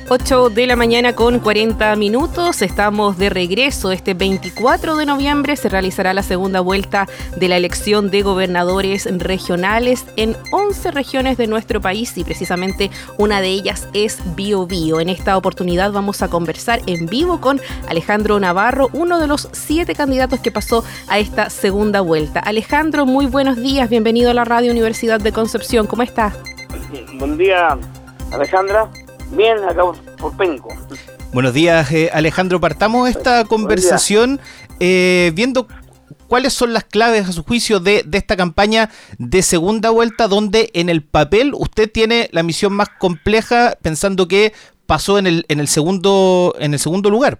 8 de la mañana con 40 minutos. Estamos de regreso. Este 24 de noviembre se realizará la segunda vuelta de la elección de gobernadores regionales en 11 regiones de nuestro país y precisamente una de ellas es Biobío. En esta oportunidad vamos a conversar en vivo con Alejandro Navarro, uno de los 7 candidatos que pasó a esta segunda vuelta. Alejandro, muy buenos días. Bienvenido a la Radio Universidad de Concepción. ¿Cómo está? Buen día, Alejandra. Bien, acá por Penco. Buenos días, Alejandro. Partamos esta conversación viendo cuáles son las claves, a su juicio, de esta campaña de segunda vuelta, donde en el papel usted tiene la misión más compleja, pensando que pasó en el segundo lugar.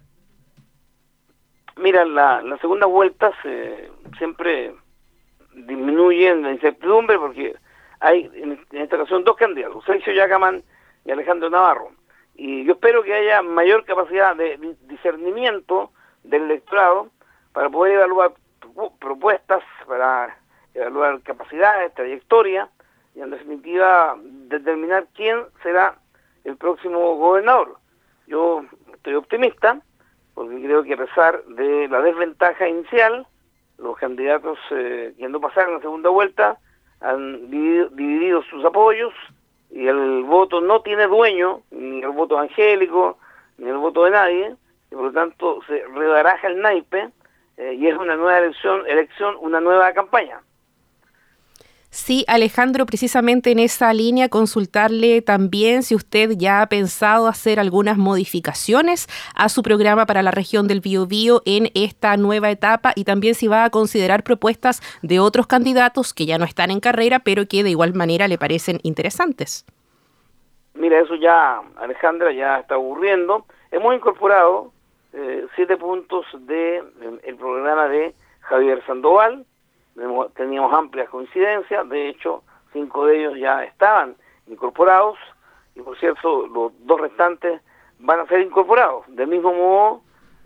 Mira, la segunda vuelta siempre disminuye la incertidumbre porque hay en esta ocasión 2 candidatos, Sergio Yacaman y Alejandro Navarro, y yo espero que haya mayor capacidad de discernimiento del electorado para poder evaluar propuestas, para evaluar capacidades, trayectoria y en definitiva determinar quién será el próximo gobernador. Yo estoy optimista porque creo que a pesar de la desventaja inicial, los candidatos que no pasaron la segunda vuelta han dividido sus apoyos y el voto no tiene dueño, ni el voto angélico, ni el voto de nadie, y por lo tanto se rebaraja el naipe y es una nueva elección, una nueva campaña. Sí, Alejandro, precisamente en esa línea consultarle también si usted ya ha pensado hacer algunas modificaciones a su programa para la región del Biobío en esta nueva etapa y también si va a considerar propuestas de otros candidatos que ya no están en carrera pero que de igual manera le parecen interesantes. Mira, eso ya, Alejandra, ya está ocurriendo. Hemos incorporado 7 puntos del programa de Javier Sandoval. Teníamos amplias coincidencias, de hecho 5 de ellos ya estaban incorporados y por cierto los 2 restantes van a ser incorporados. Del mismo modo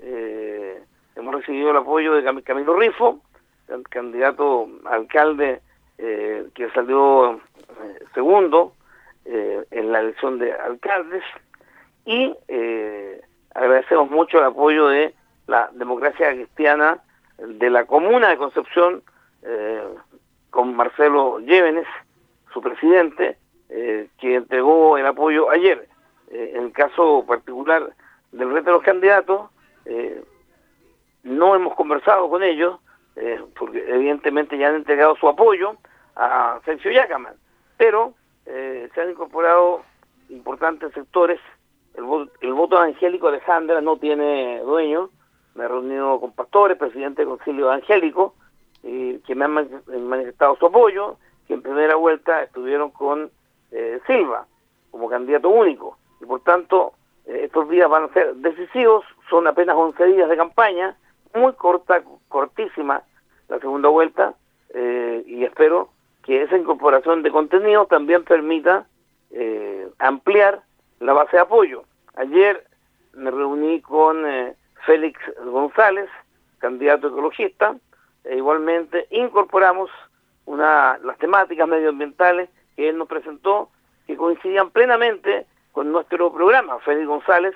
hemos recibido el apoyo de Camilo Rifo, el candidato a alcalde que salió segundo en la elección de alcaldes y agradecemos mucho el apoyo de la democracia cristiana de la comuna de Concepción, con Marcelo Llévenes, su presidente, que entregó el apoyo ayer. En el caso particular del resto de los candidatos, no hemos conversado con ellos, porque evidentemente ya han entregado su apoyo a Sergio Yacaman, pero se han incorporado importantes sectores. El voto evangélico, Alejandra, no tiene dueño. Me he reunido con pastores, presidente del Concilio Evangélico, que me han manifestado su apoyo, que en primera vuelta estuvieron con Silva como candidato único, y por tanto estos días van a ser decisivos. Son apenas 11 días de campaña, muy cortísima la segunda vuelta, y espero que esa incorporación de contenido también permita ampliar la base de apoyo. Ayer me reuní con Félix González, candidato ecologista. Igualmente incorporamos las temáticas medioambientales que él nos presentó, que coincidían plenamente con nuestro programa. Félix González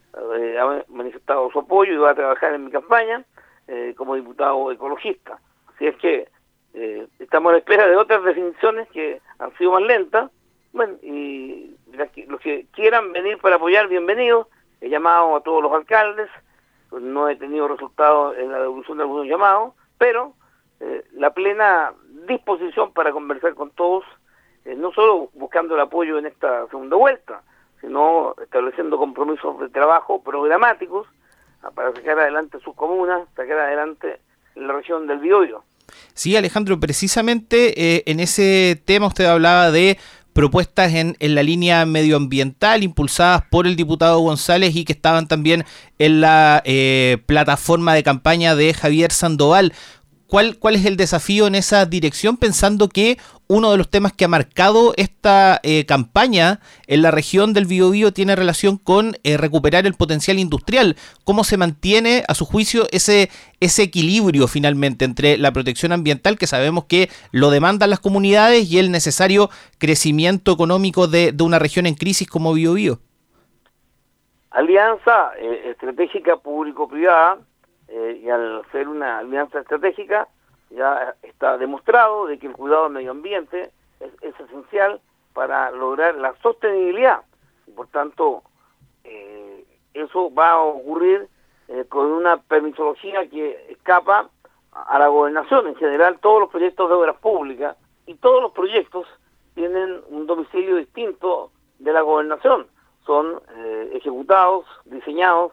ha manifestado su apoyo y va a trabajar en mi campaña como diputado ecologista. Así es que estamos a la espera de otras definiciones que han sido más lentas. Bueno, y los que quieran venir para apoyar, bienvenidos. He llamado a todos los alcaldes, pues no he tenido resultados en la devolución de algunos llamados, pero la plena disposición para conversar con todos, no solo buscando el apoyo en esta segunda vuelta, sino estableciendo compromisos de trabajo programáticos para sacar adelante sus comunas, sacar adelante la región del Biobío. Sí, Alejandro, precisamente en ese tema usted hablaba de propuestas en la línea medioambiental impulsadas por el diputado González y que estaban también en la plataforma de campaña de Javier Sandoval. ¿Cuál es el desafío en esa dirección, pensando que uno de los temas que ha marcado esta campaña en la región del Biobío tiene relación con recuperar el potencial industrial? ¿Cómo se mantiene, a su juicio, ese equilibrio finalmente entre la protección ambiental, que sabemos que lo demandan las comunidades, y el necesario crecimiento económico de una región en crisis como Biobío? alianza estratégica público-privada, y al ser una alianza estratégica ya está demostrado de que el cuidado del medio ambiente es esencial para lograr la sostenibilidad. Y por tanto, eso va a ocurrir con una permisología que escapa a la gobernación. En general, todos los proyectos de obras públicas y todos los proyectos tienen un domicilio distinto de la gobernación. Son ejecutados, diseñados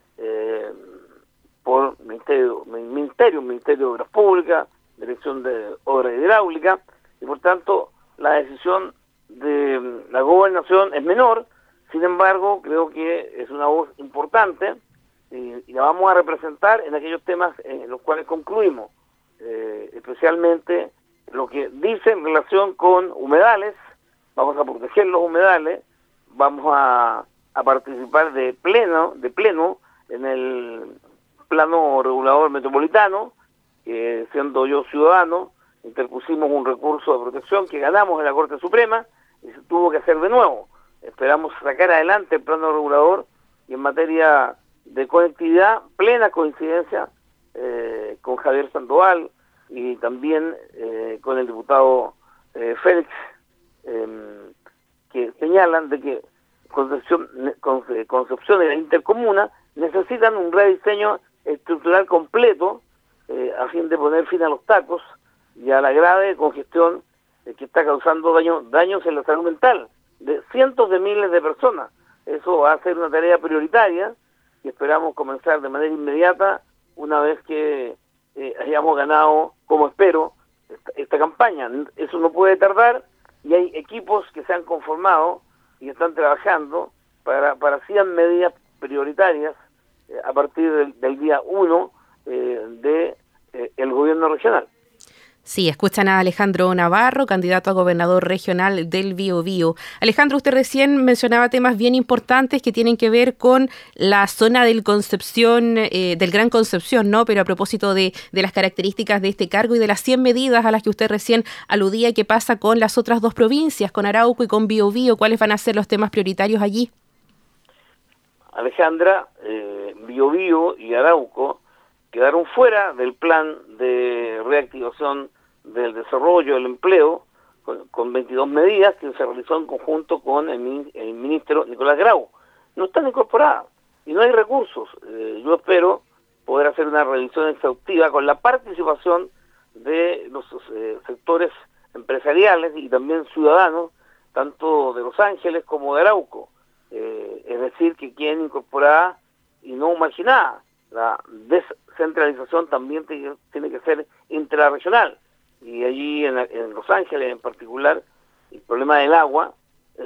por Ministerio de Obras Públicas, Dirección de Obras Hidráulicas, y por tanto la decisión de la gobernación es menor. Sin embargo, creo que es una voz importante y la vamos a representar en aquellos temas en los cuales concluimos, especialmente lo que dice en relación con humedales. Vamos a proteger los humedales, vamos a participar de pleno en el plano regulador metropolitano, siendo yo ciudadano, interpusimos un recurso de protección que ganamos en la Corte Suprema y se tuvo que hacer de nuevo. Esperamos sacar adelante el plano regulador, y en materia de conectividad, plena coincidencia con Javier Sandoval y también con el diputado Félix, que señalan de que Concepción y la Intercomuna necesitan un rediseño estructural completo a fin de poner fin a los tacos y a la grave congestión que está causando daños en la salud mental de cientos de miles de personas. Eso va a ser una tarea prioritaria y esperamos comenzar de manera inmediata una vez que hayamos ganado, como espero, esta campaña. Eso no puede tardar, y hay equipos que se han conformado y están trabajando para 100 medidas prioritarias a partir del día 1 del gobierno regional. Sí, escuchan a Alejandro Navarro, candidato a gobernador regional del Biobío. Alejandro, usted recién mencionaba temas bien importantes que tienen que ver con la zona del Concepción, del Gran Concepción, ¿no? Pero a propósito de las características de este cargo y de las 100 medidas a las que usted recién aludía, ¿qué pasa con las otras dos provincias, con Arauco y con Biobío? ¿Cuáles van a ser los temas prioritarios allí? Alejandra, Biobío y Arauco quedaron fuera del plan de reactivación del desarrollo del empleo con 22 medidas que se realizó en conjunto con el ministro Nicolás Grau. No están incorporadas y no hay recursos. Yo espero poder hacer una revisión exhaustiva con la participación de los sectores empresariales y también ciudadanos, tanto de Los Ángeles como de Arauco. Es decir, que queden incorporadas y no marginadas. La descentralización también tiene que ser intrarregional, y allí en Los Ángeles en particular el problema del agua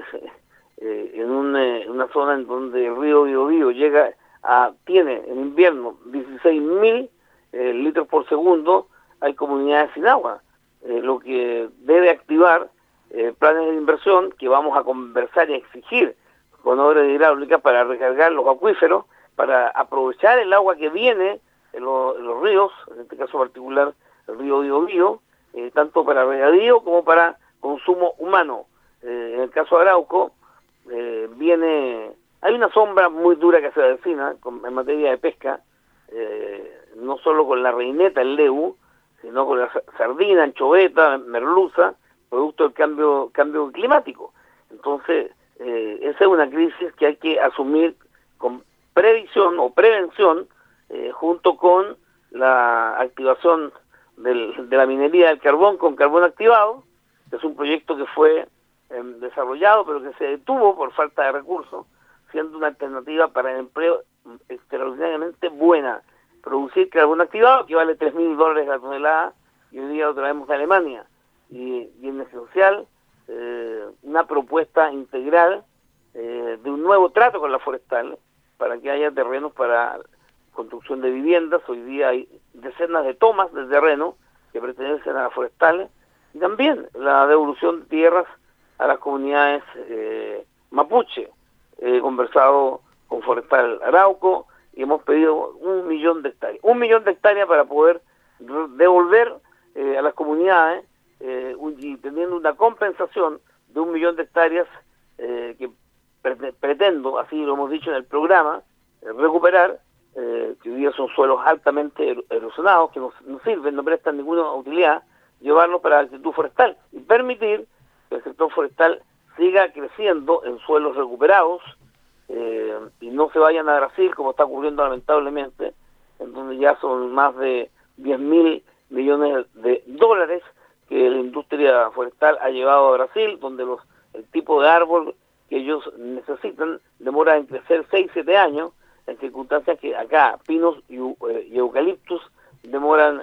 en una zona en donde el río Biobío tiene en invierno 16.000 litros por segundo, hay comunidades sin agua, lo que debe activar planes de inversión que vamos a conversar y a exigir con obras hidráulicas para recargar los acuíferos, para aprovechar el agua que viene en los ríos, en este caso particular el río Biobío, tanto para regadío como para consumo humano. En el caso de Arauco, hay una sombra muy dura que se avecina en materia de pesca, no solo con la reineta, el leu, sino con la sardina, anchoveta, merluza, producto del cambio climático. Entonces, esa es una crisis que hay que asumir con previsión o prevención, junto con la activación de la minería del carbón con carbón activado, que es un proyecto que fue desarrollado pero que se detuvo por falta de recursos, siendo una alternativa para el empleo extraordinariamente buena. Producir carbón activado, que vale $3.000 la tonelada, y hoy día lo traemos de Alemania, y en esencial una propuesta integral de un nuevo trato con la forestal, para que haya terrenos para construcción de viviendas. Hoy día hay decenas de tomas de terreno que pertenecen a las forestales, y también la devolución de tierras a las comunidades mapuche. He conversado con Forestal Arauco y hemos pedido 1 millón de hectáreas. 1 millón de hectáreas para poder devolver a las comunidades y teniendo una compensación de 1 millón de hectáreas que pretendo, así lo hemos dicho en el programa, recuperar, que hoy día son suelos altamente erosionados, que no sirven, no prestan ninguna utilidad, llevarlos para la actitud forestal y permitir que el sector forestal siga creciendo en suelos recuperados y no se vayan a Brasil, como está ocurriendo lamentablemente, en donde ya son más de 10.000 millones de dólares que la industria forestal ha llevado a Brasil, donde el tipo de árbol que ellos necesitan demora en crecer 6-7 años, en circunstancias que acá pinos y eucaliptus demoran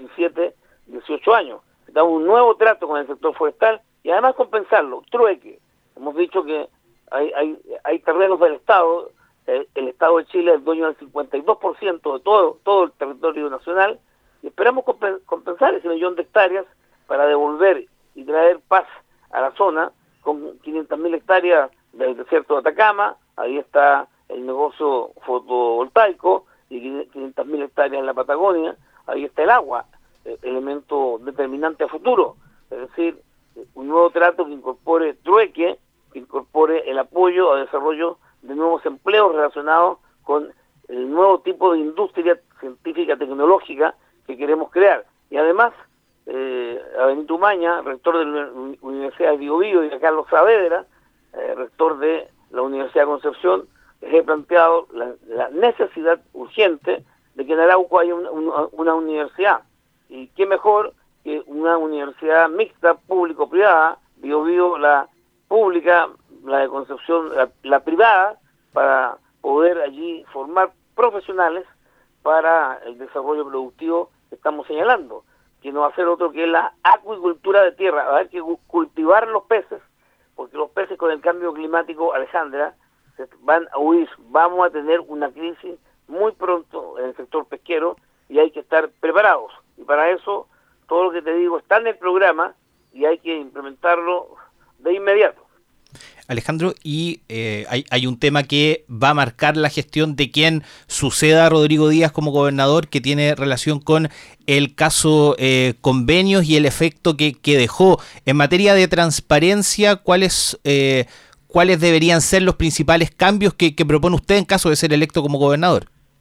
17-18 años. Damos un nuevo trato con el sector forestal y además compensarlo, trueque. Hemos dicho que hay terrenos del Estado, el Estado de Chile es dueño del 52% de todo el territorio nacional, y esperamos compensar ese 1.000.000 de hectáreas para devolver y traer paz a la zona, con 500.000 hectáreas del desierto de Atacama, ahí está el negocio fotovoltaico, y 500.000 hectáreas en la Patagonia, ahí está el agua, elemento determinante a futuro, es decir, un nuevo trato que incorpore trueque, que incorpore el apoyo al desarrollo de nuevos empleos relacionados con el nuevo tipo de industria científica tecnológica que queremos crear. Y además, a Benito Umaña, rector de la Universidad de Biobío, y a Carlos Saavedra, rector de la Universidad de Concepción, les he planteado la necesidad urgente de que en Arauco haya una universidad. Y qué mejor que una universidad mixta, público-privada, Biobío la pública, la de Concepción la privada, para poder allí formar profesionales para el desarrollo productivo que estamos señalando, que no va a ser otro que la acuicultura de tierra. Va a haber que cultivar los peces, porque los peces con el cambio climático, Alejandra, se van a huir. Vamos a tener una crisis muy pronto en el sector pesquero y hay que estar preparados. Y para eso, todo lo que te digo está en el programa y hay que implementarlo de inmediato. Alejandro, y hay un tema que va a marcar la gestión de quien suceda a Rodrigo Díaz como gobernador, que tiene relación con el caso convenios y el efecto que dejó. En materia de transparencia, ¿cuáles deberían ser los principales cambios que propone usted en caso de ser electo como gobernador?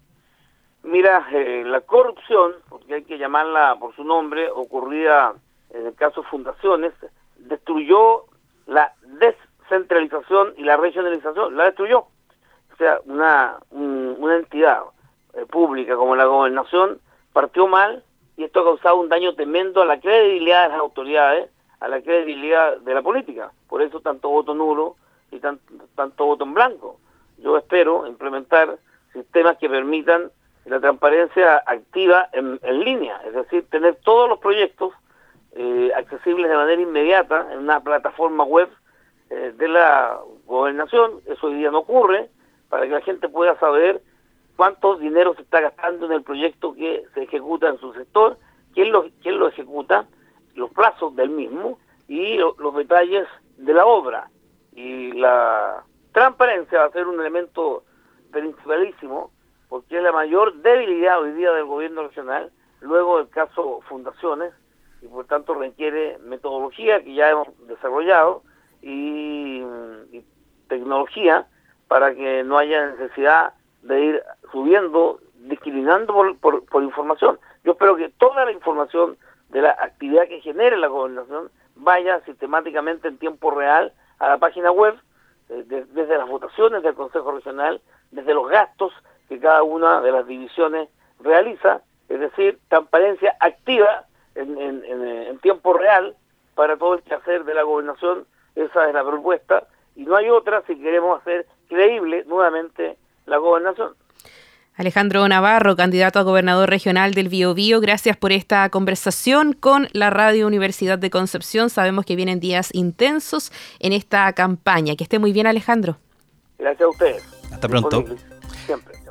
Mira, la corrupción, porque hay que llamarla por su nombre, ocurrida en el caso Fundaciones, destruyó la descentralización y la regionalización, la destruyó. O sea, una entidad pública como la gobernación partió mal, y esto ha causado un daño tremendo a la credibilidad de las autoridades, a la credibilidad de la política. Por eso tanto voto nulo y tanto voto en blanco. Yo espero implementar sistemas que permitan la transparencia activa en línea, es decir, tener todos los proyectos accesibles de manera inmediata en una plataforma web de la gobernación. Eso hoy día no ocurre, para que la gente pueda saber cuánto dinero se está gastando en el proyecto que se ejecuta en su sector, quién lo ejecuta, los plazos del mismo y los detalles de la obra. Y la transparencia va a ser un elemento principalísimo, porque es la mayor debilidad hoy día del gobierno regional, luego del caso Fundaciones, y por tanto requiere metodología que ya hemos desarrollado y tecnología para que no haya necesidad de ir subiendo, discriminando por información. Yo espero que toda la información de la actividad que genere la gobernación vaya sistemáticamente en tiempo real a la página web, desde las votaciones del Consejo Regional, desde los gastos que cada una de las divisiones realiza, es decir, transparencia activa en tiempo real para todo el quehacer de la gobernación. Esa es la propuesta, y no hay otra si queremos hacer creíble nuevamente la gobernación. Alejandro Navarro, candidato a gobernador regional del Biobío, gracias por esta conversación con la Radio Universidad de Concepción. Sabemos que vienen días intensos en esta campaña. Que esté muy bien, Alejandro. Gracias a ustedes. Hasta pronto. Siempre.